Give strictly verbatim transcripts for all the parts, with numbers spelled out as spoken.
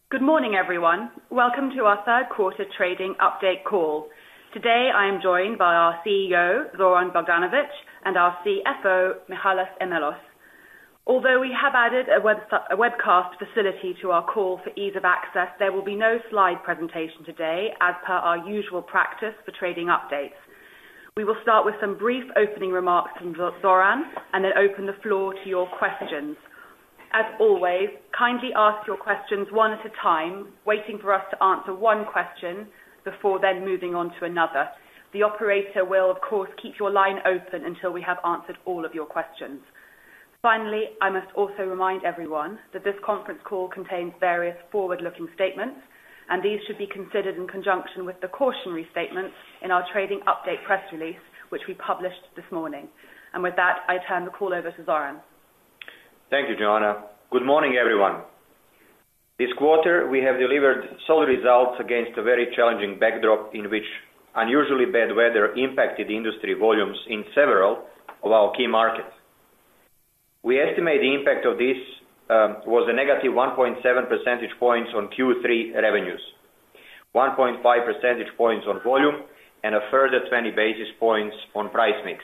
Good morning, everyone. Welcome to our third quarter trading update call. Today, I am joined by our C E O, Zoran Bogdanovic, and our C F O, Michalis Emelos. Although we have added a, web, a webcast facility to our call for ease of access, there will be no slide presentation today, as per our usual practice for trading updates. We will start with some brief opening remarks from Zoran, and then open the floor to your questions. As always, kindly ask your questions one at a time, waiting for us to answer one question before then moving on to another. The operator will, of course, keep your line open until we have answered all of your questions. Finally, I must also remind everyone that this conference call contains various forward-looking statements, and these should be considered in conjunction with the cautionary statements in our trading update press release, which we published this morning. And with that, I turn the call over to Zoran. Thank you, Joanna. Good morning, everyone. This quarter, we have delivered solid results against a very challenging backdrop in which unusually bad weather impacted industry volumes in several of our key markets. We estimate the impact of this um, was a negative one point seven percentage points on Q three revenues, one point five percentage points on volume, and a further twenty basis points on price mix.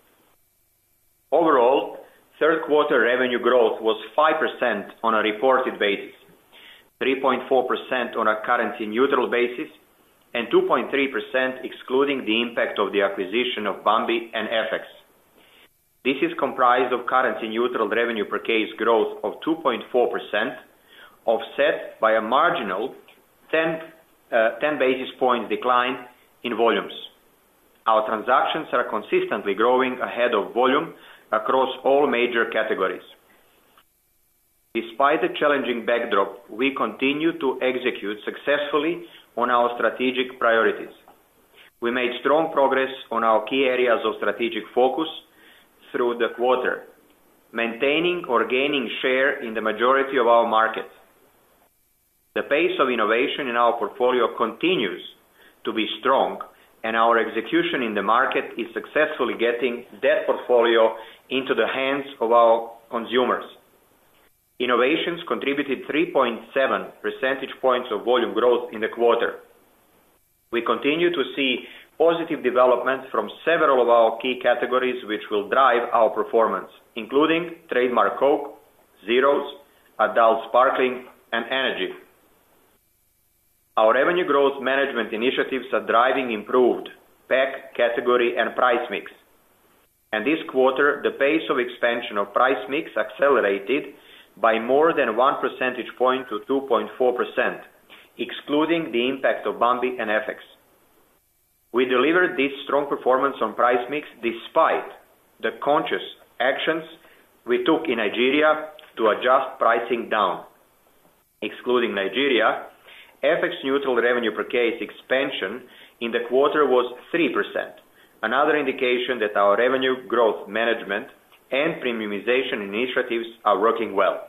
Overall, third quarter revenue growth was five percent on a reported basis, three point four percent on a currency-neutral basis, and two point three percent excluding the impact of the acquisition of Bambi and F X. This is comprised of currency-neutral revenue per case growth of two point four percent, offset by a marginal ten, uh, ten basis points decline in volumes. Our transactions are consistently growing ahead of volume across all major categories. Despite the challenging backdrop, we continue to execute successfully on our strategic priorities. We made strong progress on our key areas of strategic focus through the quarter, maintaining or gaining share in the majority of our markets. The pace of innovation in our portfolio continues to be strong, and our execution in the market is successfully getting that portfolio into the hands of our consumers. Innovations contributed three point seven percentage points of volume growth in the quarter. We continue to see positive developments from several of our key categories which will drive our performance, including trademark Coke, Zeros, adult sparkling, and energy. Our revenue growth management initiatives are driving improved pack, category, and price mix. And this quarter, the pace of expansion of price mix accelerated by more than one percentage point to two point four percent, excluding the impact of Bambi and F X. We delivered this strong performance on price mix despite the conscious actions we took in Nigeria to adjust pricing down. Excluding Nigeria, F X neutral revenue per case expansion in the quarter was three percent, another indication that our revenue growth management and premiumization initiatives are working well.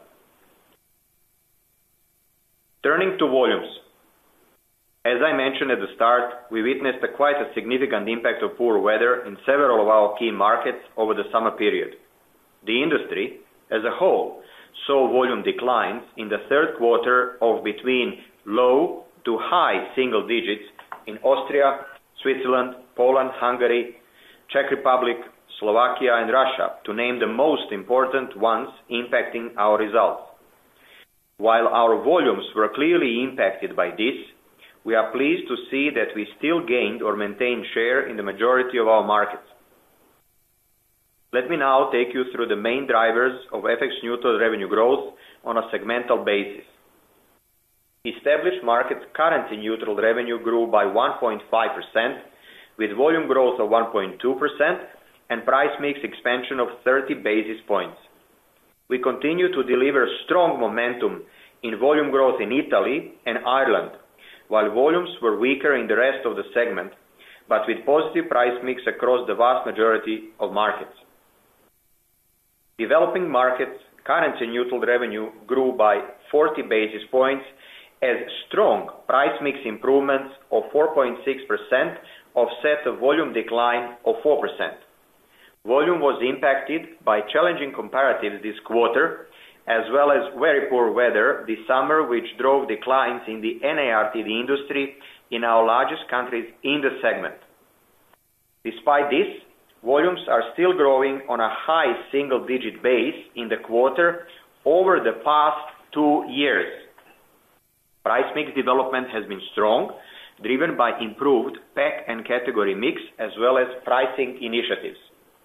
Turning to volumes. As I mentioned at the start, we witnessed a quite a significant impact of poor weather in several of our key markets over the summer period. The industry, as a whole, saw volume declines in the third quarter of between low to high single digits in Austria, Switzerland, Poland, Hungary, Czech Republic, Slovakia, and Russia, to name the most important ones impacting our results. While our volumes were clearly impacted by this, we are pleased to see that we still gained or maintained share in the majority of our markets. Let me now take you through the main drivers of F X neutral revenue growth on a segmental basis. Established markets currency neutral revenue grew by one point five percent, with volume growth of one point two percent and price mix expansion of thirty basis points. We continue to deliver strong momentum in volume growth in Italy and Ireland, while volumes were weaker in the rest of the segment, but with positive price mix across the vast majority of markets. Developing markets currency neutral revenue grew by forty basis points as strong price mix improvements of four point six percent offset a volume decline of four percent. Volume was impacted by challenging comparatives this quarter, as well as very poor weather this summer, which drove declines in the N A R T D industry in our largest countries in the segment. Despite this, volumes are still growing on a high single-digit base in the quarter over the past two years. Price mix development has been strong, driven by improved pack and category mix, as well as pricing initiatives.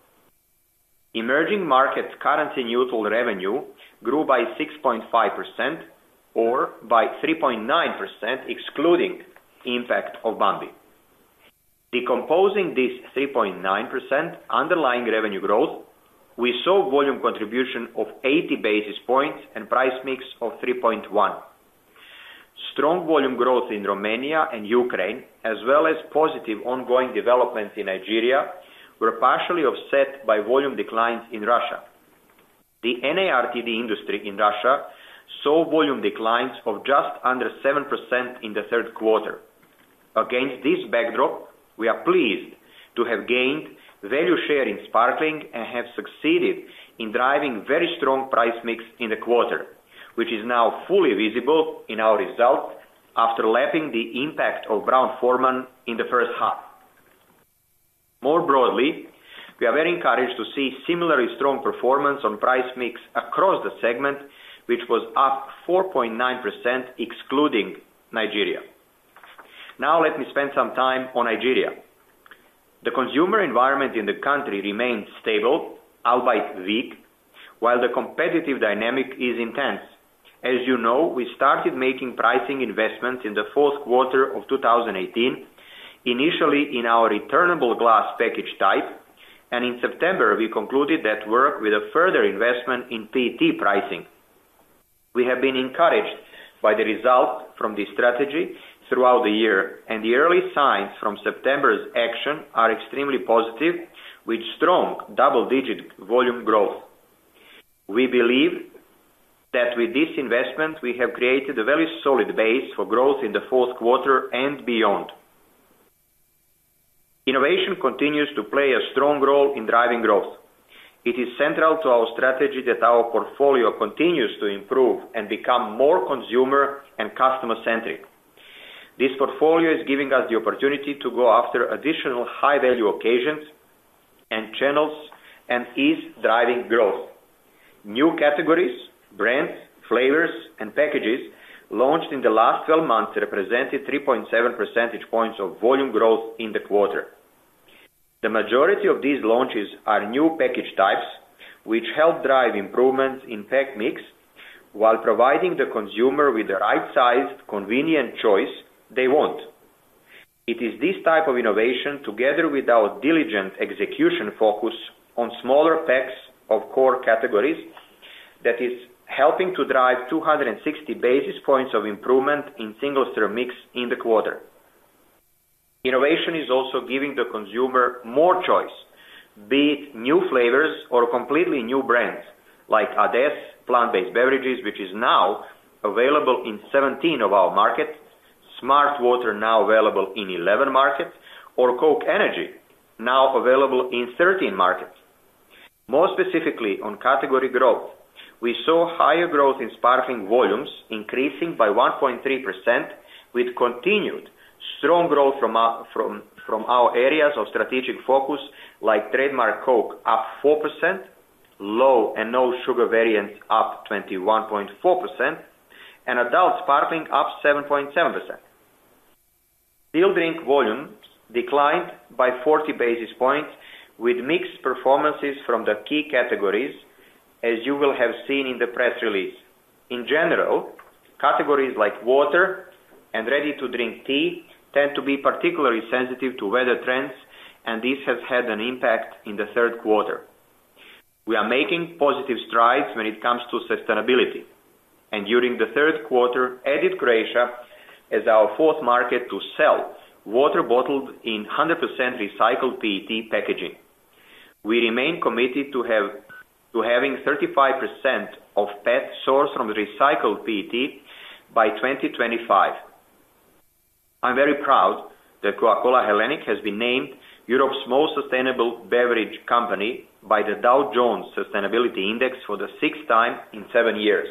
Emerging markets currency-neutral revenue grew by six point five percent, or by three point nine percent excluding impact of Bambi. Decomposing this three point nine percent underlying revenue growth, we saw volume contribution of eighty basis points and price mix of three point one. Strong volume growth in Romania and Ukraine, as well as positive ongoing developments in Nigeria, were partially offset by volume declines in Russia. The N A R T D industry in Russia saw volume declines of just under seven percent in the third quarter. Against this backdrop, we are pleased to have gained value share in sparkling and have succeeded in driving very strong price mix in the quarter, which is now fully visible in our results after lapping the impact of Brown-Forman in the first half. More broadly, we are very encouraged to see similarly strong performance on price mix across the segment, which was up four point nine percent excluding Nigeria. Now let me spend some time on Nigeria. The consumer environment in the country remains stable, albeit weak, while the competitive dynamic is intense. As you know, we started making pricing investments in the fourth quarter of two thousand eighteen, initially in our returnable glass package type, and in September we concluded that work with a further investment in P E T pricing. We have been encouraged by the results from this strategy throughout the year, and the early signs from September's action are extremely positive, with strong double-digit volume growth. We believe that with this investment we have created a very solid base for growth in the fourth quarter and beyond. Innovation continues to play a strong role in driving growth. It is central to our strategy that our portfolio continues to improve and become more consumer and customer-centric. This portfolio is giving us the opportunity to go after additional high-value occasions and channels and is driving growth. New categories, brands, flavors, and packages launched in the last twelve months represented three point seven percentage points of volume growth in the quarter. The majority of these launches are new package types, which help drive improvements in pack mix while providing the consumer with the right-sized, convenient choice they want. It is this type of innovation, together with our diligent execution focus on smaller packs of core categories, that is helping to drive two hundred sixty basis points of improvement in single-serve mix in the quarter. Innovation is also giving the consumer more choice, be it new flavors or completely new brands, like Ades plant-based beverages, which is now available in seventeen of our markets, Smart Water now available in eleven markets, or Coke Energy now available in thirteen markets. More specifically on category growth, we saw higher growth in sparkling volumes, increasing by one point three percent, with continued strong growth from our, from, from our areas of strategic focus, like trademark Coke up four percent, low and no sugar variants up twenty-one point four percent, and adult sparkling up seven point seven percent. Still drink volumes declined by forty basis points, with mixed performances from the key categories, as you will have seen in the press release. In general, categories like water and ready-to-drink tea tend to be particularly sensitive to weather trends, and this has had an impact in the third quarter. We are making positive strides when it comes to sustainability, and during the third quarter added Croatia as our fourth market to sell water bottled in one hundred percent recycled P E T packaging. We remain committed to have to having thirty-five percent of P E T sourced from recycled P E T by twenty twenty-five. I'm very proud that Coca-Cola Hellenic has been named Europe's most sustainable beverage company by the Dow Jones Sustainability Index for the sixth time in seven years.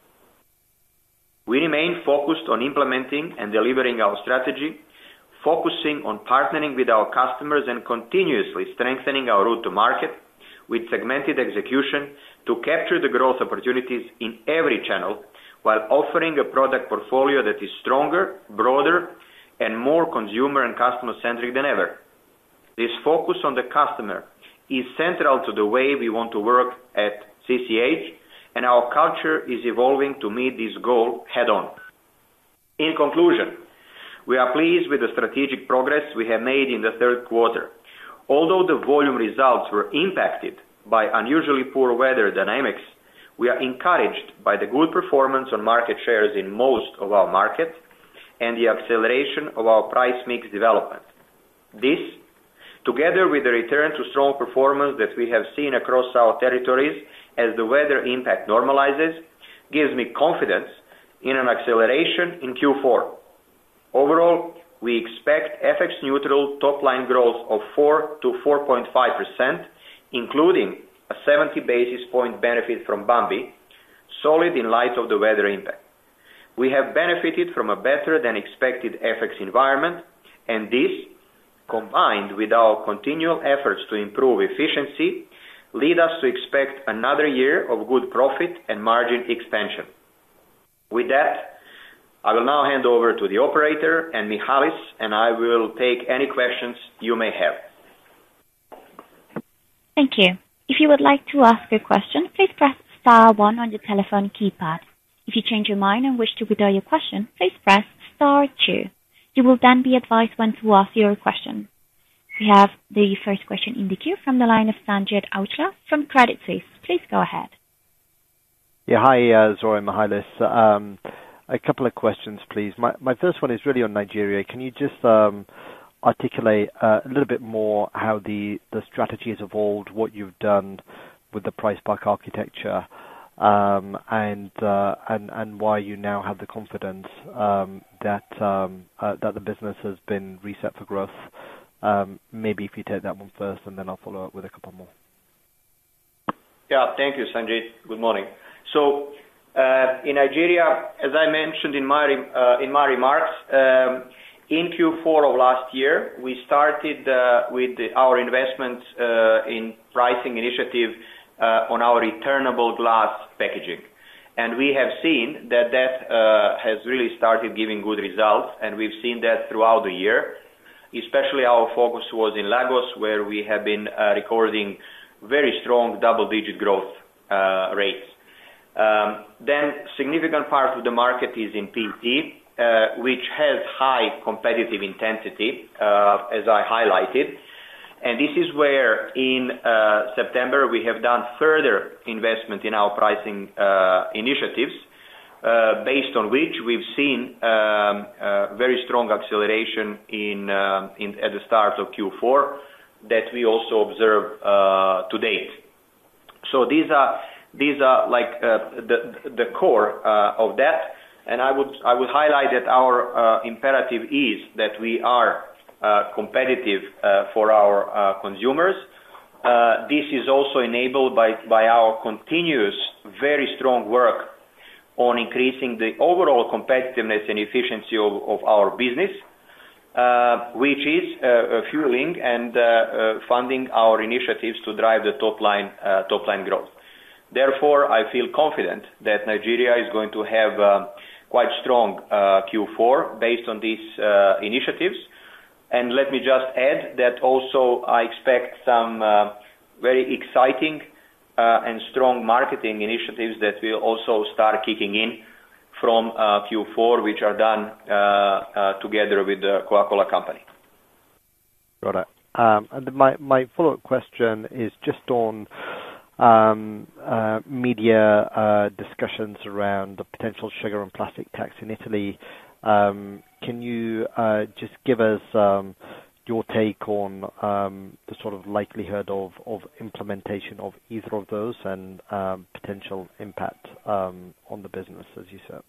We remain focused on implementing and delivering our strategy, focusing on partnering with our customers and continuously strengthening our route to market with segmented execution to capture the growth opportunities in every channel while offering a product portfolio that is stronger, broader, and more consumer and customer-centric than ever. This focus on the customer is central to the way we want to work at C C H, and our culture is evolving to meet this goal head-on. In conclusion, we are pleased with the strategic progress we have made in the third quarter. Although the volume results were impacted by unusually poor weather dynamics, we are encouraged by the good performance on market shares in most of our markets and the acceleration of our price mix development. This, together with the return to strong performance that we have seen across our territories as the weather impact normalizes, gives me confidence in an acceleration in Q four. Overall, we expect F X neutral top-line growth of four to four point five percent, including a seventy basis point benefit from Bambi, solid in light of the weather impact. We have benefited from a better-than-expected F X environment, and this, combined with our continual efforts to improve efficiency, lead us to expect another year of good profit and margin expansion. With that, I will now hand over to the operator and Michalis, and I will take any questions you may have. Thank you. If you would like to ask a question, please press star one on your telephone keypad. If you change your mind and wish to withdraw your question, please press star two. You will then be advised when to ask your question. We have the first question in the queue from the line of Sanjeet Aujla from Credit Suisse. Please go ahead. Yeah, hi, uh, Zoran, Michalis. Um, a couple of questions, please. My, my first one is really on Nigeria. Can you just um, articulate uh, a little bit more how the, the strategy has evolved, what you've done with the price pack architecture, um, and, uh, and and why you now have the confidence um, that um, uh, that the business has been reset for growth? Um, maybe if you take that one first, and then I'll follow up with a couple more. Yeah, thank you, Sanjeet. Good morning. So, uh, in Nigeria, as I mentioned in my uh, in my remarks, um, in Q four of last year, we started uh, with the, our investments uh, in pricing initiative uh, on our returnable glass packaging, and we have seen that that uh, has really started giving good results, and we've seen that throughout the year. Especially our focus was in Lagos, where we have been uh, recording very strong double-digit growth uh, rates. Um, then significant part of the market is in P E T, uh, which has high competitive intensity, uh, as I highlighted. And this is where in uh, September we have done further investment in our pricing uh, initiatives, Uh, based on which we've seen um, uh, very strong acceleration in, uh, in at the start of Q four that we also observe uh, to date. So these are these are like uh, the the core uh, of that, and I would I would highlight that our uh, imperative is that we are uh, competitive uh, for our uh, consumers. Uh, this is also enabled by by our continuous very strong work on increasing the overall competitiveness and efficiency of, of our business, uh, which is uh, fueling and uh, uh, funding our initiatives to drive the top line, uh, top line growth. Therefore, I feel confident that Nigeria is going to have uh, quite strong uh, Q four based on these uh, initiatives. And let me just add that also I expect some uh, very exciting Uh, and strong marketing initiatives that will also start kicking in from uh, Q four, which are done uh, uh, together with the Coca-Cola Company. Got it. Um, and my, my follow-up question is just on um, uh, media uh, discussions around the potential sugar and plastic tax in Italy. Um, can you uh, just give us um, your take on um, the sort of likelihood of, of implementation of either of those and um, potential impact um, on the business, as you said?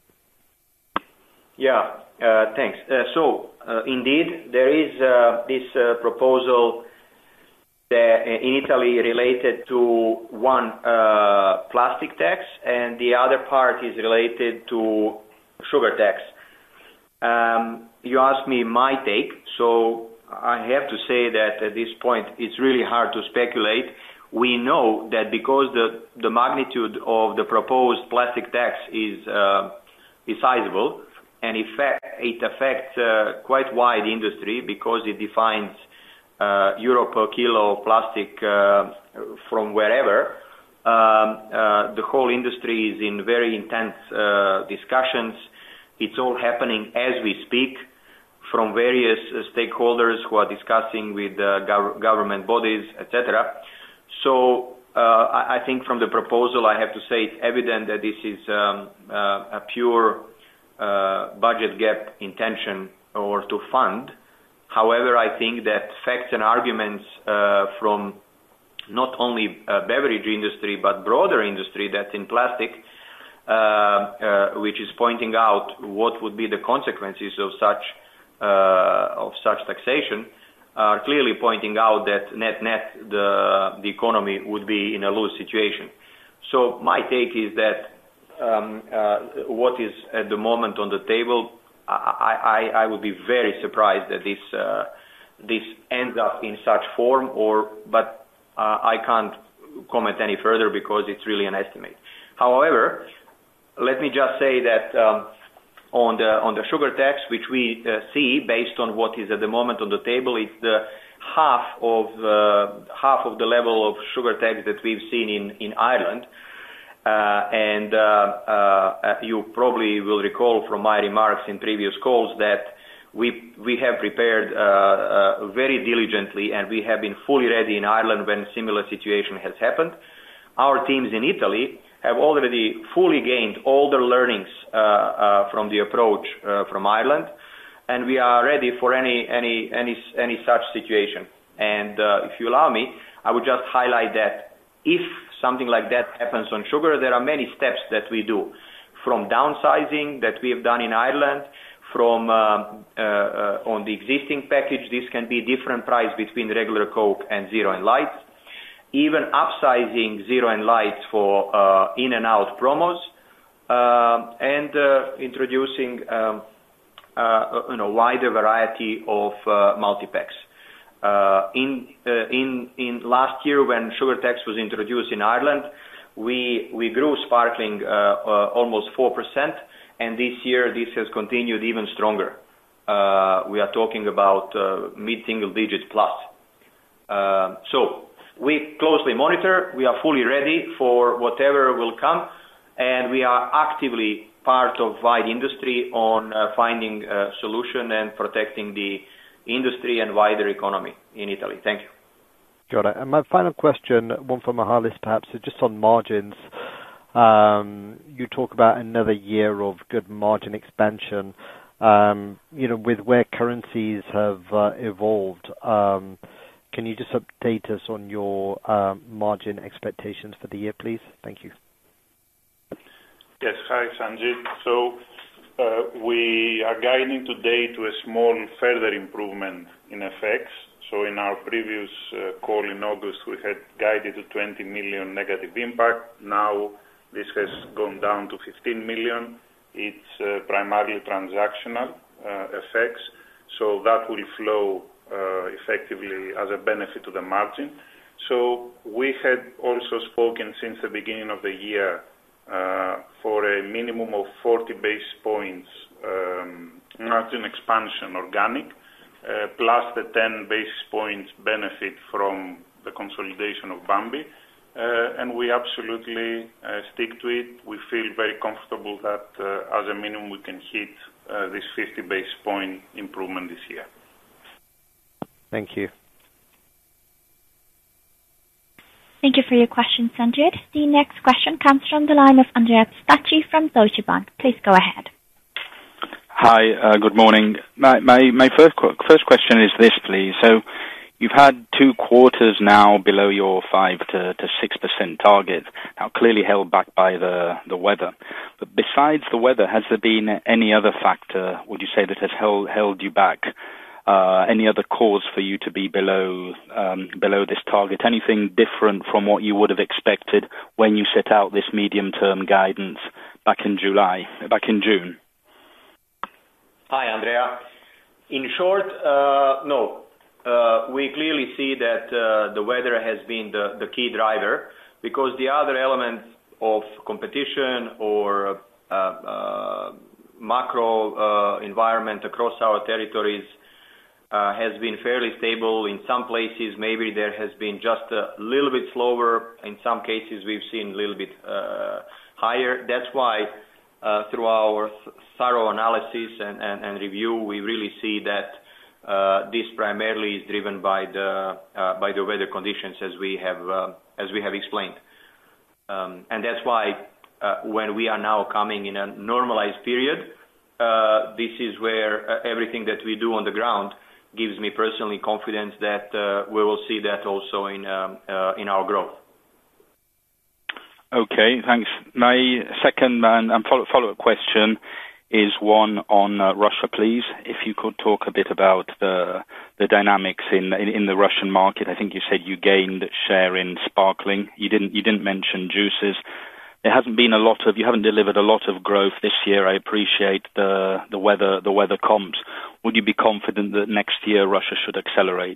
Yeah, uh, thanks. Uh, so, uh, indeed, there is uh, this uh, proposal that in Italy related to one uh, plastic tax, and the other part is related to sugar tax. Um, you asked me my take, so I have to say that at this point it's really hard to speculate. We know that because the, the magnitude of the proposed plastic tax is, uh, is sizable, and in fact it affects uh, quite wide industry because it defines uh, euro per kilo of plastic uh, from wherever. Um, uh, the whole industry is in very intense uh, discussions. It's all happening as we speak from various uh, stakeholders who are discussing with uh, gov government bodies, et cetera. So uh, I, I think from the proposal, I have to say it's evident that this is um, uh, a pure uh, budget gap intention or to fund. However, I think that facts and arguments uh, from not only uh, beverage industry but broader industry that's in plastic, uh, uh, which is pointing out what would be the consequences of such uh, of such taxation, are clearly pointing out that net-net the, the economy would be in a lose situation. So my take is that um, uh, what is at the moment on the table, I, I, I would be very surprised that this uh, this ends up in such form, or but uh, I can't comment any further because it's really an estimate. However, let me just say that um, on the on the sugar tax, which we uh, see based on what is at the moment on the table, it's the half of uh, half of the level of sugar tax that we've seen in in Ireland. Uh, and uh, uh, you probably will recall from my remarks in previous calls that we we have prepared uh, uh, very diligently, and we have been fully ready in Ireland when similar situation has happened. Our teams in Italy have already fully gained all the learnings uh, uh, from the approach uh, from Ireland, and we are ready for any any any any such situation. And uh, if you allow me, I would just highlight that if something like that happens on sugar, there are many steps that we do, from downsizing that we have done in Ireland, from uh, uh, uh, on the existing package. This can be different price between regular Coke and Zero and Lights, even upsizing Zero and Lights for uh, in and out promos, uh, and uh, introducing um, uh, you know wider variety of uh, multi-packs. Uh, in uh, in in last year, when sugar tax was introduced in Ireland, we we grew sparkling uh, uh, almost four percent, and this year this has continued even stronger. Uh, we are talking about uh, mid-single digit plus. Uh, so we closely monitor. We are fully ready for whatever will come, and we are actively part of wide industry on uh, finding a solution and protecting the industry and wider economy in Italy. Thank you. Got it. And my final question, one for Michalis perhaps, is just on margins. Um, you talk about another year of good margin expansion. Um, you know, with where currencies have uh, evolved, um, can you just update us on your um, margin expectations for the year, please? Thank you. Yes. Hi, Sanjit. So Uh, we are guiding today to a small further improvement in F X. So in our previous uh, call in August, we had guided to twenty million negative impact. Now this has gone down to fifteen million. It's uh, primarily transactional uh, F X, so that will flow uh, effectively as a benefit to the margin. So we had also spoken since the beginning of the year Uh, for a minimum of forty basis points um, margin expansion organic, uh, plus the ten basis points benefit from the consolidation of Bambi, uh, and we absolutely uh, stick to it. We feel very comfortable that uh, as a minimum we can hit uh, this fifty basis point improvement this year. Thank you. Thank you for your question, Sanjit. The next question comes from the line of Andrea Pistacchi from Deutsche Bank. Please go ahead. Hi, uh, good morning. My, my, my first, first question is this, please. So you've had two quarters now below your five to six percent target, now clearly held back by the, the weather. But besides the weather, has there been any other factor, would you say, that has held, held you back uh, any other cause for you to be below um, below this target? Anything different from what you would have expected when you set out this medium-term guidance back in July, back in June? Hi, Andrea. In short, uh, no. Uh, we clearly see that uh, the weather has been the, the key driver, because the other elements of competition or uh, uh, macro uh, environment across our territories uh, has been fairly stable. In some places, maybe there has been just a little bit slower. In some cases, we've seen a little bit uh, higher. That's why uh, through our thorough analysis and, and, and review, we really see that uh, this primarily is driven by the uh, by the weather conditions, as we have uh, as we have explained. Um, and that's why uh, when we are now coming in a normalized period, uh, this is where uh, everything that we do on the ground gives me personally confidence that uh, we will see that also in um, uh, in our growth. Okay, thanks. My second and, and follow, follow-up question is one on uh, Russia, please. If you could talk a bit about the the dynamics in, in in the Russian market. I think you said you gained share in sparkling. You didn't you didn't mention juices. There hasn't been a lot of you haven't delivered a lot of growth this year. I appreciate the the weather the weather comps. Would you be confident that next year Russia should accelerate?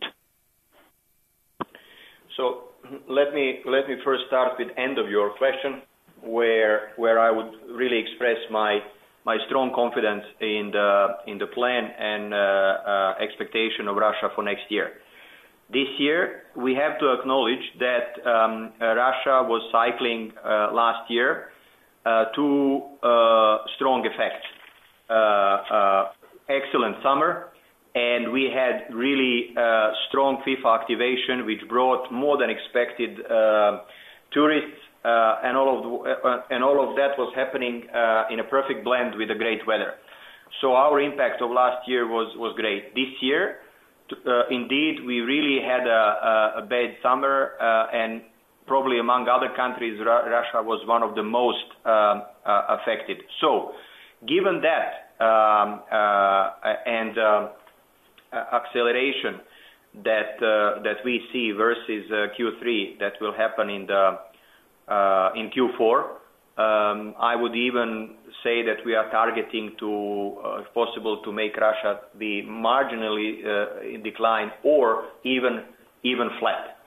So let me let me first start with end of your question, where where I would really express my my strong confidence in the in the plan and uh, uh, expectation of Russia for next year. This year, we have to acknowledge that um, uh, Russia was cycling uh, last year uh, two uh, strong effects. Uh, uh, excellent summer, and we had really uh, strong FIFA activation, which brought more than expected uh, tourists. Uh, and all of the, uh, and all of that was happening uh, in a perfect blend with the great weather. So our impact of last year was was great. This year, uh, indeed, we really had a, a, a bad summer, uh, and probably among other countries, Ru- Russia was one of the most um, uh, affected. So, given that um, uh, and uh, acceleration that uh, that we see versus uh, Q three that will happen in the Uh, in Q four, um, I would even say that we are targeting to, uh, if possible, to make Russia be marginally uh, in decline or even even flat.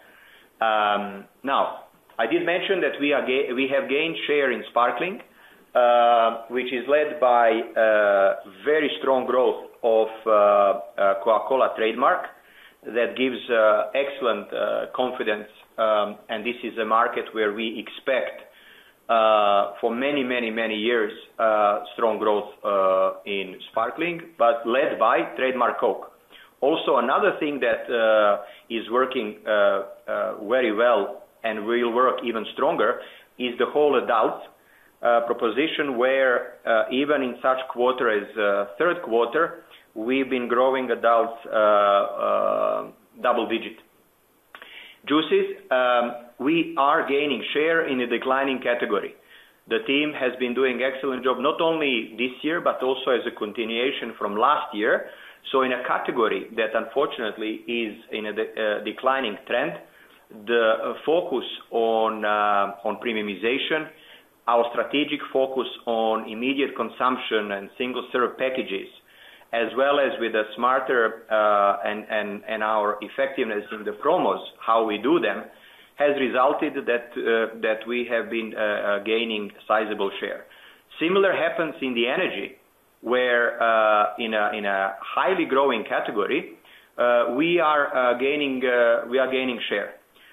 Um, now, I did mention that we are ga- we have gained share in sparkling, uh, which is led by uh, very strong growth of uh, uh, Coca-Cola trademark. That gives uh, excellent uh, confidence, um, and this is a market where we expect uh, for many, many, many years uh, strong growth uh, in sparkling, but led by trademark Coke. Also, another thing that uh, is working uh, uh, very well and will work even stronger is the whole adult uh, proposition, where uh, even in such quarter as uh, third quarter, we've been growing adults uh, uh, double digit. Juices, um, we are gaining share in a declining category. The team has been doing excellent job, not only this year, but also as a continuation from last year. So in a category that unfortunately is in a de- uh, declining trend, the uh, focus on, uh, on premiumization, our strategic focus on immediate consumption and single-serve packages, as well as with a smarter uh, and, and, and our effectiveness in the promos, how we do them, has resulted that uh, that we have been uh, uh, gaining sizable share. Similar happens in the energy, where uh, in a in a highly growing category, uh, we are uh, gaining uh, we are gaining share.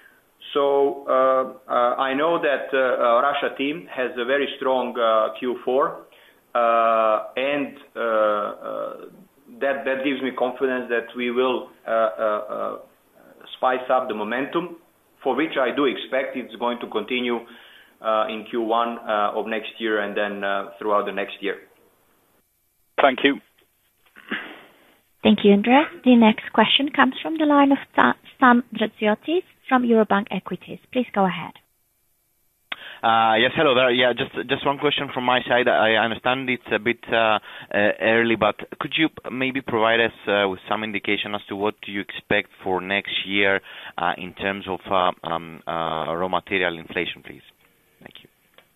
So uh, uh, I know that uh, our Russia team has a very strong uh, Q four. Uh, and uh, uh, that that gives me confidence that we will uh, uh, uh, spice up the momentum, for which I do expect it's going to continue uh, in Q one uh, of next year and then uh, throughout the next year. Thank you. Thank you, Andrea. The next question comes from the line of Sam Draziotis from Eurobank Equities. Please go ahead. Uh, yes, hello there. Yeah, just just one question from my side. I understand it's a bit uh, uh, early, but could you maybe provide us uh, with some indication as to what do you expect for next year uh, in terms of uh, um, uh, raw material inflation, please? Thank you.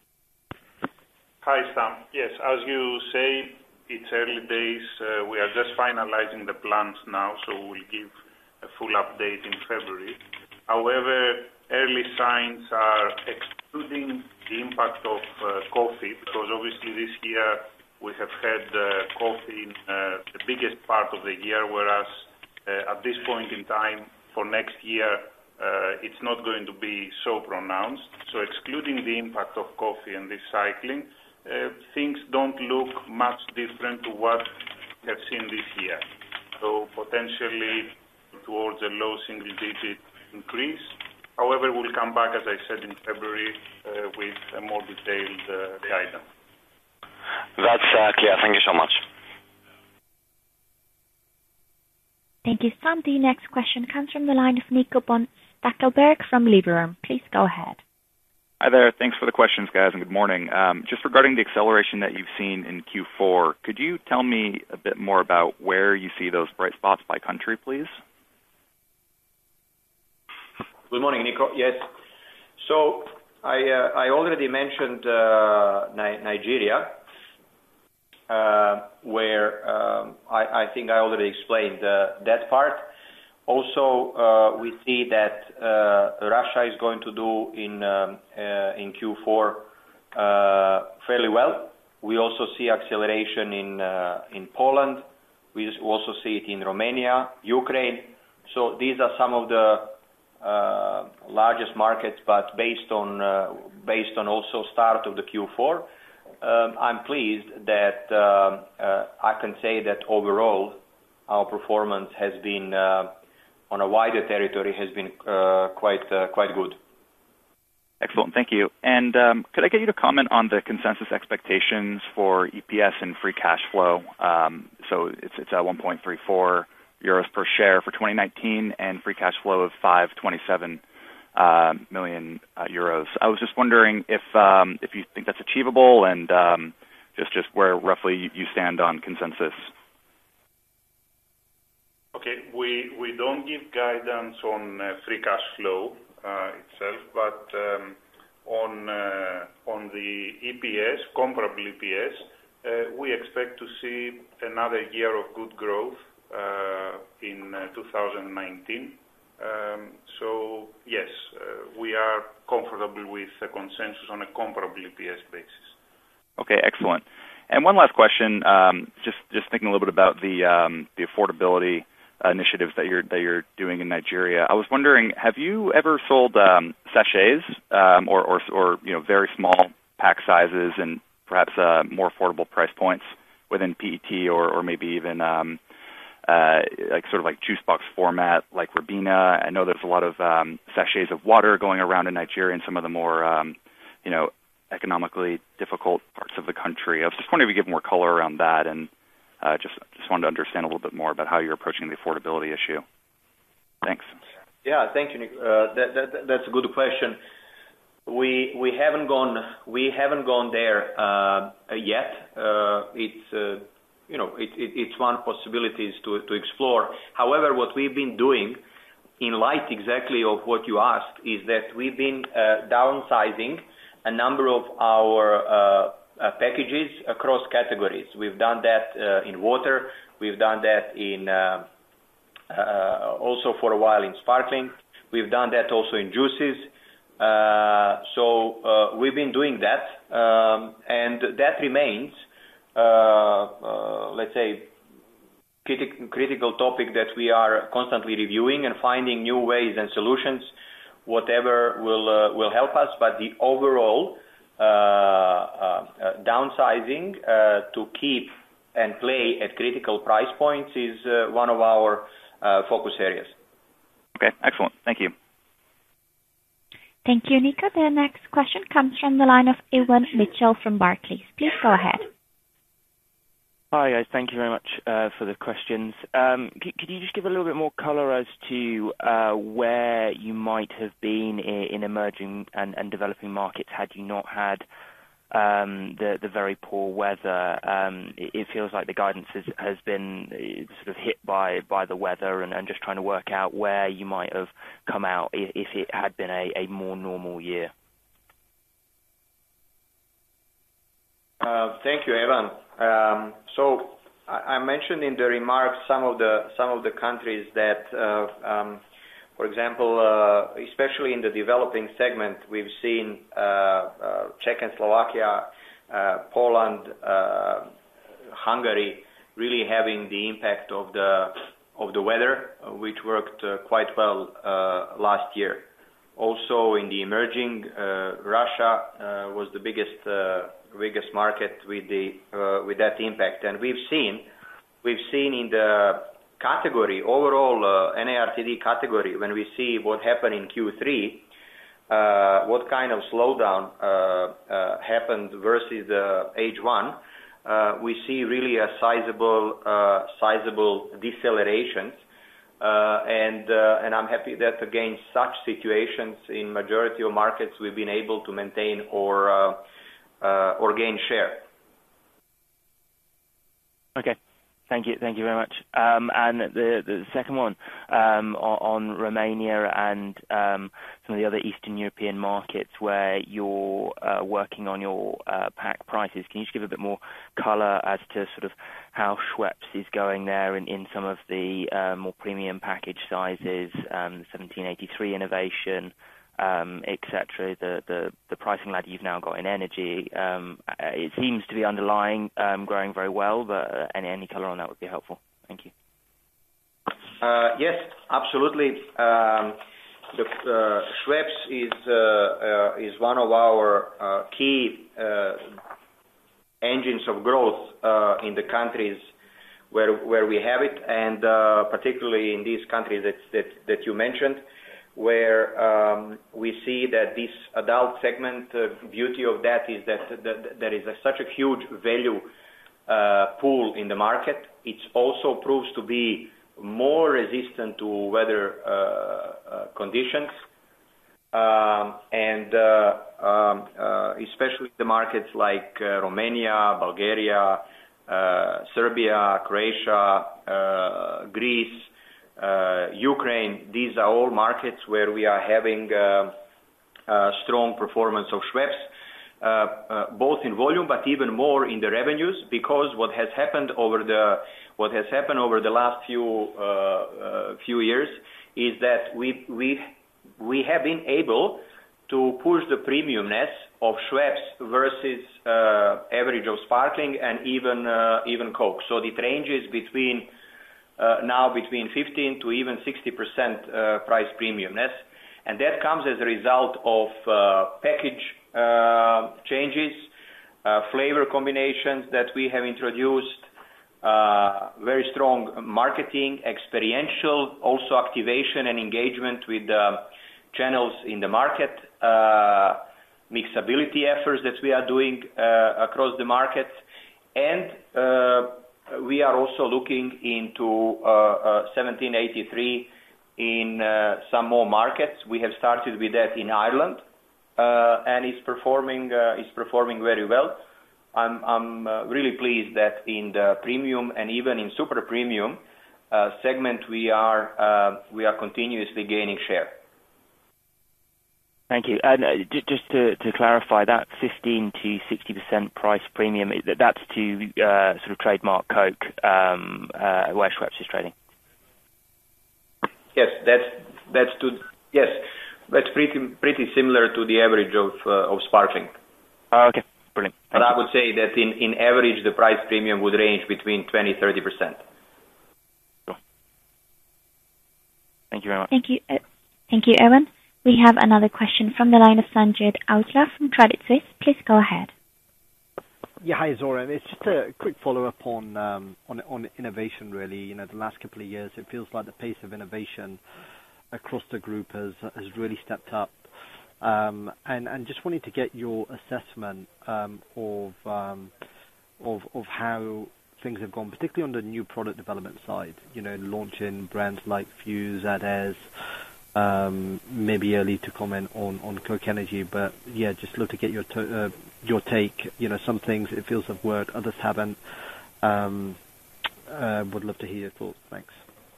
Hi, Sam. Yes, as you say, it's early days. Uh, we are just finalizing the plans now, so we'll give a full update in February. However, early signs are excluding the impact of uh, coffee, because obviously this year we have had uh, coffee in uh, the biggest part of the year, whereas uh, at this point in time for next year uh, it's not going to be so pronounced. So excluding the impact of coffee and this cycling, uh, things don't look much different to what we have seen this year. So potentially towards a low single-digit increase. However, we'll come back, as I said, in February uh, with a more detailed uh, guidance. That's uh, clear. Thank you so much. Thank you, Sam. The next question comes from the line of Nico von Stackelberg from Liberum. Please go ahead. Hi there. Thanks for the questions, guys, and good morning. Um, just regarding the acceleration that you've seen in Q four, could you tell me a bit more about where you see those bright spots by country, please? Good morning, Nico. Yes. So I uh, I already mentioned uh, Ni- Nigeria, uh, where um, I, I think I already explained uh, that part. Also, uh, we see that uh, Russia is going to do in um, uh, in Q four uh, fairly well. We also see acceleration in uh, in Poland. We also see it in Romania, Ukraine. So these are some of the uh, largest markets, but based on uh, based on also start of the Q four, um, I'm pleased that uh, uh, I can say that overall our performance has been uh, on a wider territory has been uh, quite uh, quite good. Excellent, thank you. And um, could I get you to comment on the consensus expectations for E P S and free cash flow? Um, so it's it's at one point three four euros per share for twenty nineteen, and free cash flow of five twenty-seven uh, million uh, euros. I was just wondering if um, if you think that's achievable, and um, just just where roughly you stand on consensus. Okay, we we don't give guidance on uh, free cash flow uh, itself, but um, on uh, on the E P S, comparable E P S, uh, we expect to see another year of good growth uh, in uh, two thousand nineteen. Um, so yes, uh, we are comfortable with the consensus on a comparable E P S basis. Okay, excellent. And one last question, um, just just thinking a little bit about the um, the affordability initiatives that you're that you're doing in Nigeria. I was wondering, have you ever sold um, sachets um, or, or or you know very small pack sizes and perhaps uh, more affordable price points within P E T or or maybe even um, uh, like sort of like juice box format like Ribena? I know there's a lot of um, sachets of water going around in Nigeria and some of the more um, you know economically difficult parts of the country. I was just wondering if you could give more color around that, and Uh, just just wanted to understand a little bit more about how you're approaching the affordability issue. Thanks. Yeah, thank you, Nick. Uh, that, that, that's a good question. We we haven't gone we haven't gone there uh, yet. Uh, it's uh, you know it, it, it's one possibilities to to explore. However, what we've been doing, in light exactly of what you asked, is that we've been uh, downsizing a number of our uh, Uh, packages across categories. We've done that uh, in water. We've done that in uh, uh, also for a while in sparkling. We've done that also in juices. Uh, so uh, we've been doing that, um, and that remains, uh, uh, let's say, critic critical topic that we are constantly reviewing and finding new ways and solutions, whatever will uh, will help us. But the overall Uh, uh, uh, downsizing uh, to keep and play at critical price points is uh, one of our uh, focus areas. Okay, excellent. Thank you. Thank you, Nico. The next question comes from the line of Ewan Mitchell from Barclays. Please go ahead. Hi, guys. Thank you very much uh, for the questions. Um, could, could you just give a little bit more color as to uh, where you might have been in, in emerging and, and developing markets had you not had um, the, the very poor weather? Um, it, it feels like the guidance has, has been sort of hit by, by the weather, and, and just trying to work out where you might have come out if, if it had been a, a more normal year. Uh, thank you, Evan. Um, so I, I mentioned in the remarks some of the some of the countries that, uh, um, for example, uh, especially in the developing segment, we've seen uh, uh, Czech and Slovakia, uh, Poland, uh, Hungary really having the impact of the of the weather, uh, which worked uh, quite well uh, last year. Also in the emerging, uh, Russia uh, was the biggest. Uh, biggest market with the uh, with that impact, and we've seen we've seen in the category overall uh, N A R T D category, when we see what happened in Q three, uh, what kind of slowdown uh, uh, happened versus the H one, uh, we see really a sizable uh, sizable deceleration, uh, and uh, and I'm happy that against such situations in majority of markets we've been able to maintain or uh, Uh, or gain share. Okay, thank you, thank you very much. Um, and the the second one um, on, on Romania and um, some of the other Eastern European markets where you're uh, working on your uh, pack prices. Can you just give a bit more colour as to sort of how Schweppes is going there in, in some of the uh, more premium package sizes, um, the seventeen eighty-three innovation, Um, et cetera. The, the the pricing ladder you've now got in energy, um, it seems to be underlying um, growing very well, but uh, any any colour on that would be helpful. Thank you. Uh, yes, absolutely. Um, the uh, Schweppes is uh, uh, is one of our uh, key uh, engines of growth uh, in the countries where where we have it, and uh, particularly in these countries that that, that you mentioned, where um, we see that this adult segment, uh, beauty of that is that, that, that there is a, such a huge value uh, pool in the market. It also proves to be more resistant to weather uh, uh, conditions, um, and uh, um, uh, especially the markets like uh, Romania, Bulgaria, uh, Serbia, Croatia, uh, Greece, Uh, Ukraine. These are all markets where we are having uh, uh, strong performance of Schweppes, uh, uh, both in volume but even more in the revenues, because what has happened over the what has happened over the last few uh, uh, few years is that we we we have been able to push the premiumness of Schweppes versus uh, average of sparkling and even uh, even Coke. So it ranges between Uh, now between fifteen to even sixty percent uh, price premiumness, and that comes as a result of uh, package uh, changes, uh, flavor combinations that we have introduced, uh, very strong marketing, experiential, also activation and engagement with the channels in the market, uh, mixability efforts that we are doing uh, across the market, and uh, we are also looking into uh, uh, seventeen eighty-three in uh, some more markets. We have started with that in Ireland, uh, and it's performing uh, it's performing very well. I'm I'm uh, really pleased that in the premium and even in super premium uh, segment we are uh, we are continuously gaining share. Thank you. And uh, j- just to, to clarify, that fifteen to sixty percent price premium, that's to uh, sort of trademark Coke, um, uh, where Schweppes is trading? Yes, that's that's to yes, that's pretty pretty similar to the average of uh, of sparkling. Oh, okay, brilliant. Thank but you. I would say that in, in average the price premium would range between twenty to thirty percent. Sure. Thank you very much. Thank you, uh, thank you, Evan. We have another question from the line of Sanjit Aujla from Credit Suisse. Please go ahead. Yeah, hi, Zoran. It's just a quick follow-up on um, on on innovation, really. You know, the last couple of years, it feels like the pace of innovation across the group has has really stepped up. Um, and and just wanted to get your assessment um, of um, of of how things have gone, particularly on the new product development side, you know, launching brands like Fuse, Adez, um, maybe early to comment on, on Coke Energy, but yeah, just love to get your to, uh, your take. You know, some things it feels have worked, others haven't. Um, uh, would love to hear your thoughts. Thanks.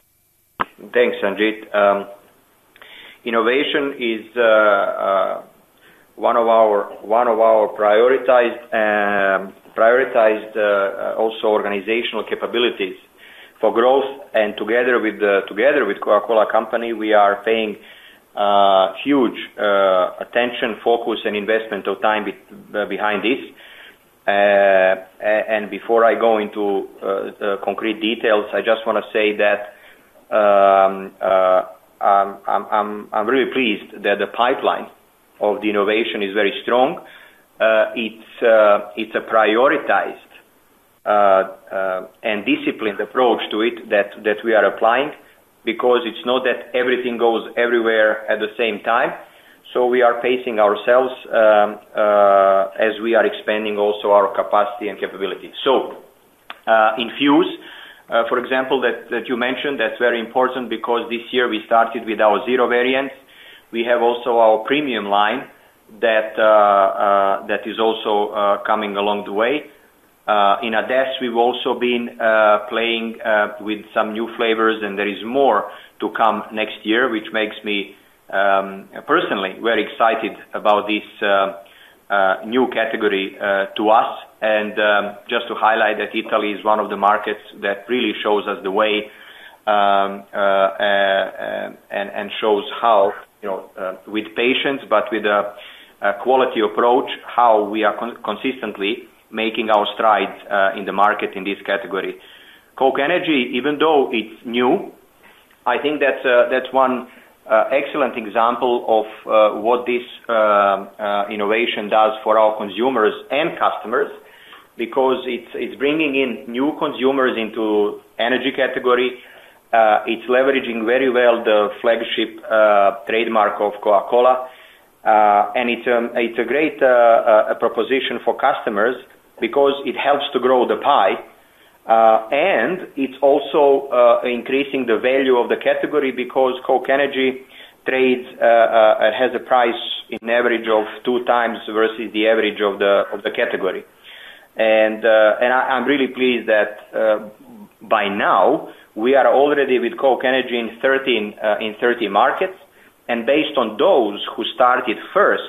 Thanks, Sanjit. Um, innovation is uh, uh, one of our one of our prioritized um, prioritized uh, also organizational capabilities for growth, and together with the, together with Coca-Cola Company, we are paying uh, huge uh, attention, focus, and investment of time be, uh, behind this. Uh, and before I go into uh, the concrete details, I just want to say that um, uh, I'm, I'm, I'm really pleased that the pipeline of the innovation is very strong. Uh, it's, uh, it's a prioritized uh, uh, and disciplined approach to it that, that we are applying, because it's not that everything goes everywhere at the same time. So we are pacing ourselves um, uh, as we are expanding also our capacity and capability. So uh, in Fuse, uh, for example, that, that you mentioned, that's very important, because this year we started with our zero variants. We have also our premium line that uh, uh, that is also uh, coming along the way. Uh, in Adez, we've also been uh, playing uh, with some new flavors, and there is more to come next year, which makes me um, personally very excited about this uh, uh, new category uh, to us. And um, just to highlight that Italy is one of the markets that really shows us the way um, uh, uh, and, and shows how, you know, uh, with patience, but with a, a quality approach, how we are con- consistently making our strides uh, in the market in this category. Coke Energy, even though it's new, I think that's uh, that's one uh, excellent example of uh, what this uh, uh, innovation does for our consumers and customers, because it's it's bringing in new consumers into energy category. Uh, it's leveraging very well the flagship uh, trademark of Coca-Cola, uh, and it's a, it's a great uh, uh, proposition for customers, because it helps to grow the pie, uh, and it's also uh, increasing the value of the category, because Coke Energy trades uh, uh, has a price in average of two times versus the average of the of the category, and uh, and I, I'm really pleased that uh, by now we are already with Coke Energy in thirteen uh, in thirty markets, and based on those who started first,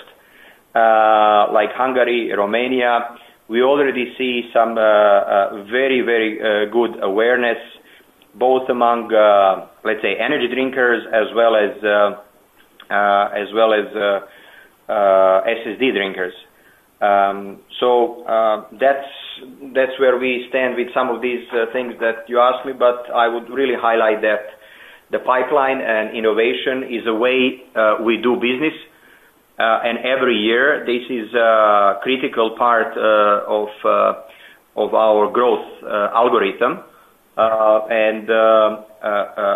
uh, like Hungary, Romania, we already see some uh, uh, very, very uh, good awareness, both among, uh, let's say, energy drinkers as well as uh, uh, as well as uh, uh, S S D drinkers. Um, so uh, that's that's where we stand with some of these uh, things that you asked me. But I would really highlight that the pipeline and innovation is a way uh, we do business. Uh, and every year, this is a critical part uh, of uh, of our growth uh, algorithm. Uh, and uh, uh, uh,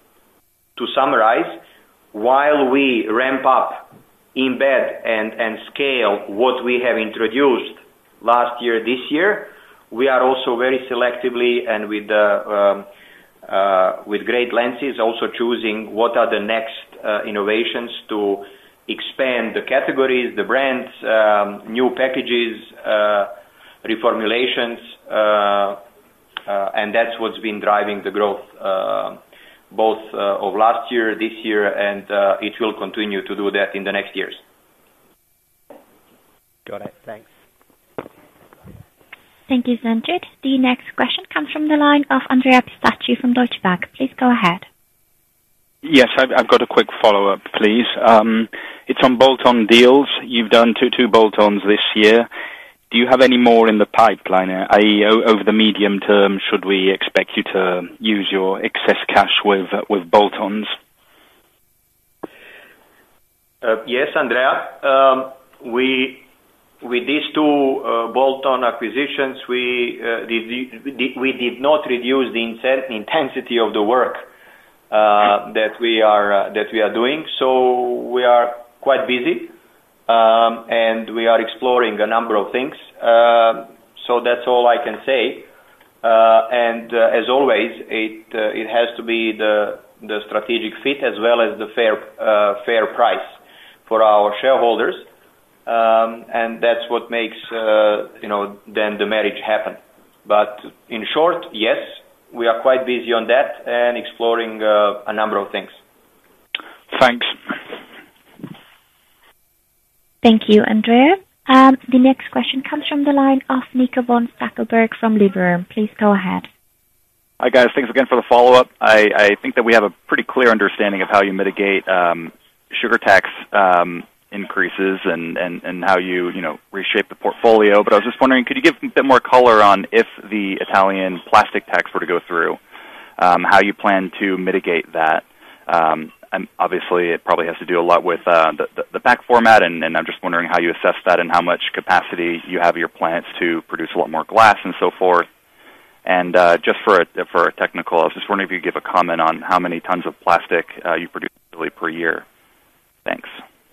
to summarize, while we ramp up, embed, and, and scale what we have introduced last year, this year, we are also very selectively and with uh, um, uh, with great lenses also choosing what are the next uh, innovations to expand the categories, the brands, um, new packages, uh, reformulations, uh, uh, and that's what's been driving the growth uh, both uh, of last year, this year, and uh, it will continue to do that in the next years. Got it. Thanks. Thank you, Sanjit. The next question comes from the line of Andrea Pistacchi from Deutsche Bank. Please go ahead. Yes, I've, I've got a quick follow-up, please. Um, it's on bolt-on deals. You've done two, two bolt-ons this year. Do you have any more in the pipeline? that is, over the medium term, should we expect you to use your excess cash with with bolt-ons? Uh, yes, Andrea. Um, we with these two uh, bolt-on acquisitions, we uh, did, we did not reduce the intensity of the work Uh, that we are uh, that we are doing. So we are quite busy, um, and we are exploring a number of things. Uh, so that's all I can say. Uh, and uh, as always, it uh, it has to be the the strategic fit as well as the fair uh, fair price for our shareholders, um, and that's what makes uh, you know then the marriage happen. But in short, yes, we are quite busy on that and exploring uh, a number of things. Thanks. Thank you, Andrea. Um, the next question comes from the line of Nico von Stackelberg from Liberum. Please go ahead. Hi, guys. Thanks again for the follow-up. I, I think that we have a pretty clear understanding of how you mitigate um, sugar tax um, increases and, and, and how you, you know, reshape the portfolio. But I was just wondering, could you give a bit more color on if the Italian plastic tax were to go through, um, how you plan to mitigate that? Um, and obviously, it probably has to do a lot with uh, the, the, the pack format, and, and I'm just wondering how you assess that and how much capacity you have at your plants to produce a lot more glass and so forth. And uh, just for a, for a technical, I was just wondering if you could give a comment on how many tons of plastic uh, you produce per year. Thanks.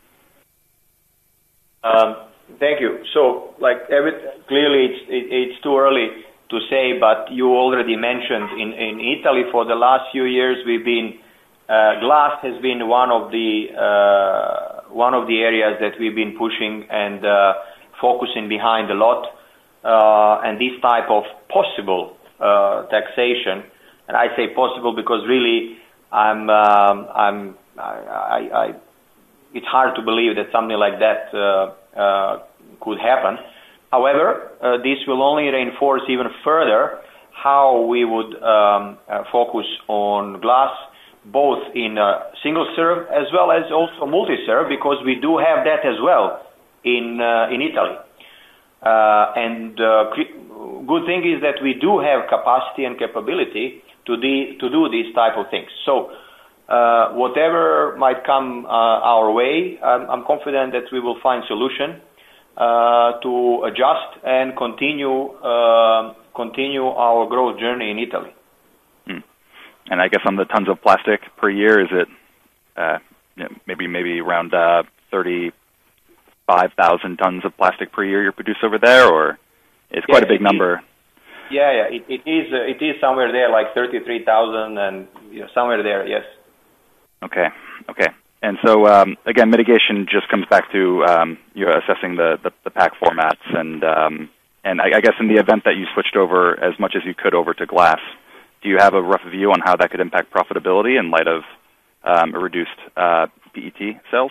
Um, thank you. So, like, every, clearly it's, it, it's too early to say, but you already mentioned in, in Italy for the last few years we've been Uh, glass has been one of the uh, one of the areas that we've been pushing and uh, focusing behind a lot, uh, and this type of possible uh, taxation, and I say possible because really I'm um, I'm I, I, I it's hard to believe that something like that uh, uh, could happen. However, uh, this will only reinforce even further how we would um, uh, focus on glass, both in uh, single serve as well as also multi-serve, because we do have that as well in uh, in Italy. Uh, and uh, good thing is that we do have capacity and capability to de- to do these type of things. So uh, whatever might come uh, our way, I'm, I'm confident that we will find solution uh, to adjust and continue uh, continue our growth journey in Italy. And I guess on the tons of plastic per year, is it uh, you know, maybe maybe around uh, thirty-five thousand tons of plastic per year you produce over there, or it's quite yeah, a big number? Is, yeah, yeah, it, it is. Uh, it is somewhere there, like thirty-three thousand, and you know, somewhere there. Yes. Okay. Okay. And so um, again, mitigation just comes back to um, you know, assessing the, the, the pack formats, and um, and I, I guess in the event that you switched over as much as you could over to glass, do you have a rough view on how that could impact profitability in light of um, a reduced uh, P E T sales?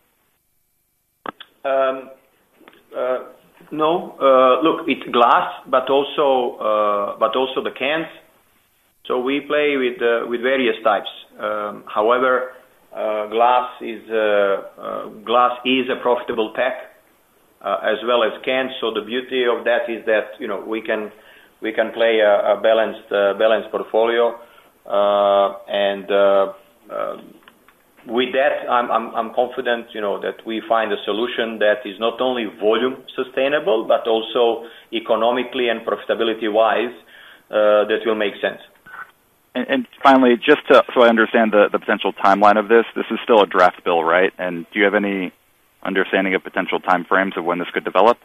Um, uh, no. Uh, look, it's glass, but also uh, but also the cans. So we play with uh, with various types. Um, however, uh, glass is uh, uh, glass is a profitable pack uh, as well as cans. So the beauty of that is that you know we can. We can play a, a balanced uh, balanced portfolio, uh, and uh, uh, with that, I'm, I'm I'm confident, you know, that we find a solution that is not only volume sustainable but also economically and profitability wise uh, that will make sense. And, and finally, just to, so I understand the, the potential timeline of this, this is still a draft bill, right? And do you have any understanding of potential timeframes of when this could develop?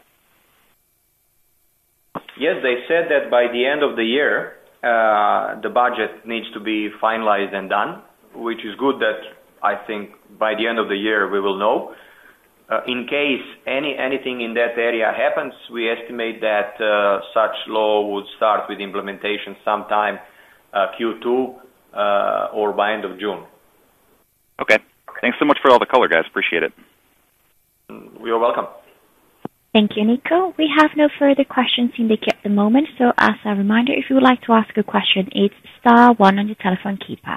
Yes, they said that by the end of the year, uh, the budget needs to be finalized and done, which is good that I think by the end of the year we will know. Uh, in case any anything in that area happens, we estimate that uh, such law would start with implementation sometime uh, Q two uh, or by end of June. Okay. Thanks so much for all the color, guys. Appreciate it. You're welcome. Thank you, Nico. We have no further questions in the queue at the moment, so as a reminder, if you would like to ask a question, it's star one on your telephone keypad.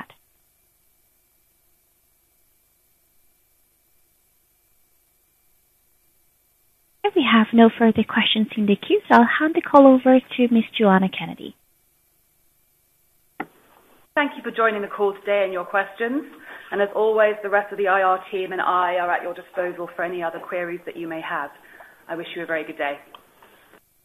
We have no further questions in the queue, so I'll hand the call over to Miss Joanna Kennedy. Thank you for joining the call today and your questions. And as always, the rest of the I R team and I are at your disposal for any other queries that you may have. I wish you a very good day.